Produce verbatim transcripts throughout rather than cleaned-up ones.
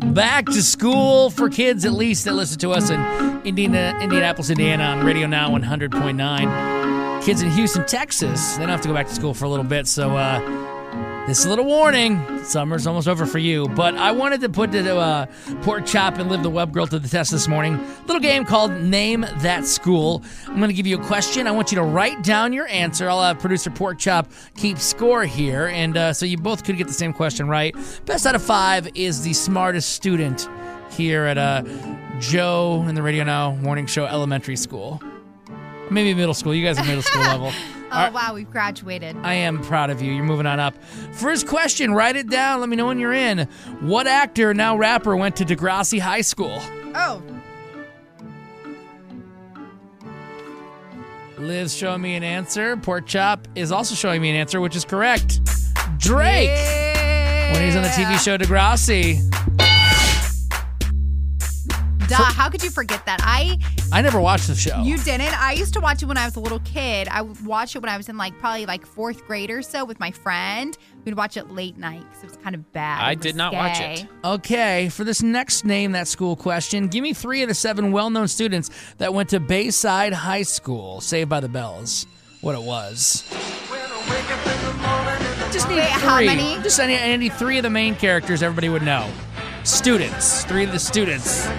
back to school for kids, at least that listen to us in Indiana, Indianapolis, Indiana on Radio Now one hundred point nine. Kids in Houston, Texas, they don't have to go back to school for a little bit, so uh, this is a little warning. Summer's almost over for you, but I wanted to put the uh, Pork Chop and Liv the Web Girl to the test this morning. Little game called Name That School. I'm going to give you a question. I want you to write down your answer. I'll have producer Pork Chop keep score here, and uh, so you both could get the same question right. Best out of five is the smartest student here at uh, Joe and the Radio Now Morning Show Elementary School. Maybe middle school. You guys are middle school level. Oh, right. Wow, we've graduated. I am proud of you. You're moving on up. First question, write it down. Let me know when you're in. What actor, now rapper, went to Degrassi High School? Oh. Liv's showing me an answer. Pork Chop is also showing me an answer, which is correct. Drake. Yeah. When he's on the T V show Degrassi. Duh, how could you forget that? I I never watched the show. You didn't? I used to watch it when I was a little kid. I would watch it when I was in like probably like fourth grade or so with my friend. We'd watch it late night because it was kind of bad. I did not gay. watch it. Okay, for this next Name That School question, give me three of the seven well-known students that went to Bayside High School. Saved by the Bells. What it was. Just need Wait, three. how many? Just I need, I need three of the main characters everybody would know. Students. Three of the students. See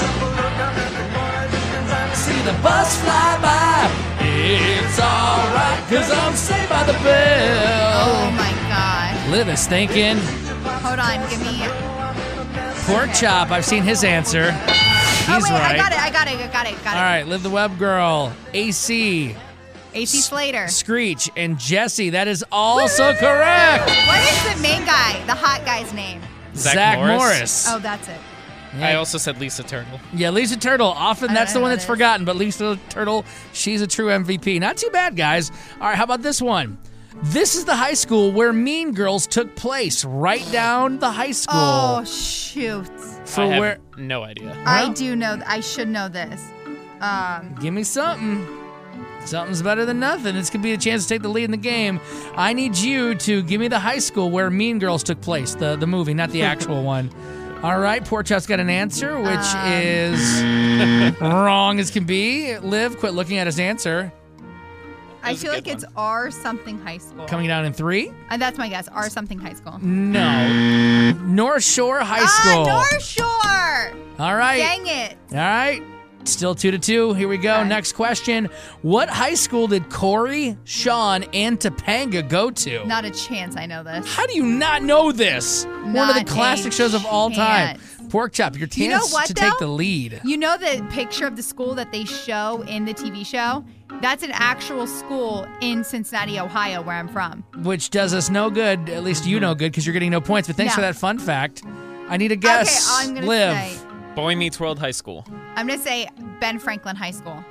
the bus fly by. It's alright, cause I'm saved by the bell. Oh my god. Liv is thinking. Hold on, give me. Pork Chop, I've seen his answer. He's oh wait, right. I got it, I got it, I got it, got it. All right, Liv the Web Girl, A C, A C Slater. Screech, and Jesse. That is also correct. What is the main guy, the hot guy's name? Zach, Zach Morris. Morris. Oh, that's it. I also said Lisa Turtle. Yeah, Lisa Turtle. Often I that's don't the know one who that's that is. forgotten, but Lisa Turtle, she's a true M V P. Not too bad, guys. All right, how about this one? This is the high school where Mean Girls took place. Write down the high school. Oh, shoot. For I have where? no idea. I do know, I should know this. Um, Give me something. Something's better than nothing. This could be a chance to take the lead in the game. I need you to give me the high school where Mean Girls took place, the, the movie, not the actual one. All right, Pork Chop's got an answer, which Um. is wrong as can be. Liv, quit looking at his answer. I was a feel good like it's one. R something high school. Coming down in three. And that's my guess, R something high school. No. North Shore High School. Ah, North Shore! All right. Dang it. All right. Still two to two. Here we go. Okay. Next question. What high school did Corey, Sean, and Topanga go to? Not a chance I know this. How do you not know this? One of the Not classic a shows of all time. chance. Pork Chop, your chance You know what, to take though? the lead. You know the picture of the school that they show in the T V show? That's an actual school in Cincinnati, Ohio, where I'm from. Which does us no good. At least you know good because you're getting no points. But thanks No. for that fun fact. I need a guess. Okay, I'm going to Liv. say, Boy Meets World High School. I'm going to say Ben Franklin High School.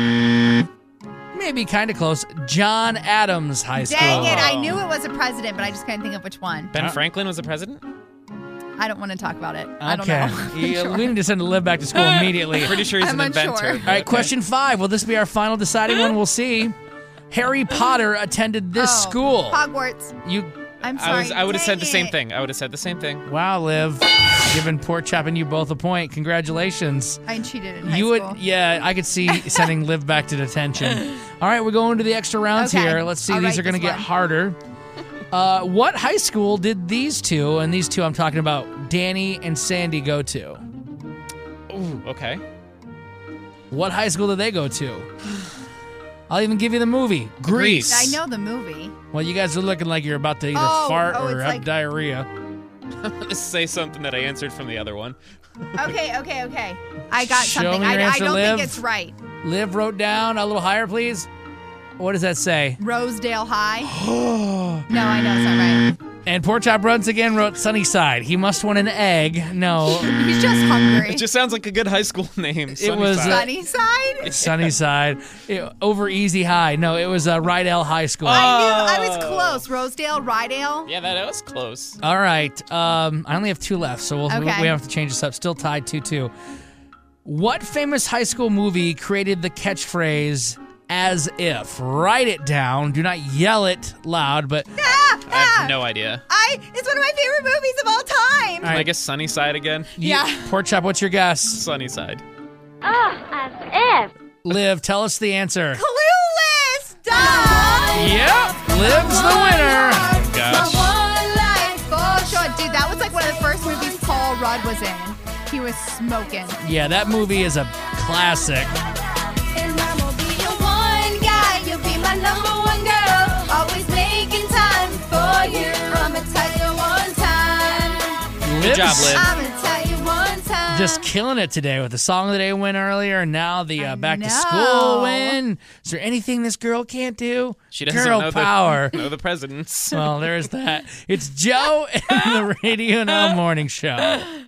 Maybe kind of close. John Adams High School. Dang it, I knew it was a president, but I just couldn't think of which one. Ben Uh, Franklin was the president? I don't want to talk about it. I don't Okay. know. I'm Yeah, sure. We need to send Liv back to school immediately. Pretty sure he's I'm an unsure. inventor. All All right, question five. Will this be our final deciding one? We'll see. Harry Potter attended this Oh, school. Hogwarts. You, I'm sorry. I was. I would have said Dang the same it. thing. I would have said the same thing. wow, Liv, giving Pork Chop and you both a point. Congratulations. I cheated in high You school. would, yeah. I could see sending Liv back to detention. All right, we're going to the extra rounds Okay, here. Let's see. I'll These write are going to this get one. harder. Uh, what high school did these two, and these two I'm talking about, Danny and Sandy, go to? Ooh, okay. What high school did they go to? I'll even give you the movie, Grease. I know the movie. Well, you guys are looking like you're about to either Oh, fart oh, or it's have like- diarrhea. Let's say something that I answered from the other one. Okay, okay, okay. I got Show something. me your I, I answer, don't Liv. think it's right. Liv wrote down a little higher, please. What does that say? Rosedale High. No, I know it's not right. And Pork Chop runs again wrote Sunnyside. He must want an egg. No, He's just hungry. It just sounds like a good high school name. It was, uh, Sunnyside. Sunnyside? Sunnyside. It- over Easy High. No, it was uh, Rydell High School. I knew I was Oh. close. Rosedale, Rydale. Yeah, that was close. All right. Um, I only have two left, so we'll, Okay. we have to change this up. Still tied two two. What famous high school movie created the catchphrase "as if"? Write it down. Do not yell it loud, but I have no idea. I it's one of my favorite movies of all time. All right. I guess Sunnyside again. You- Yeah. Pork chop, what's your guess? Sunnyside. Oh, as if. Liv, tell us the answer. Clueless. Duh. Yep, Liv's the winner. Oh, gosh. One life for sure. Dude, that was like one of the first movies Paul Rudd was in. He was smoking. Yeah, that movie is a classic. And I'ma be your one guy. You'll be my number one girl. Always making time for you. I'ma tell you one time. Liv's job, Liv. I'ma tell you one time. just killing it today with the Song of the Day win earlier, and now the uh, I back to know. school win. Is there anything this girl can't do? She doesn't Girl know power. the know the presidents. Well, there's that. It's Joe and the Radio Now Morning Show.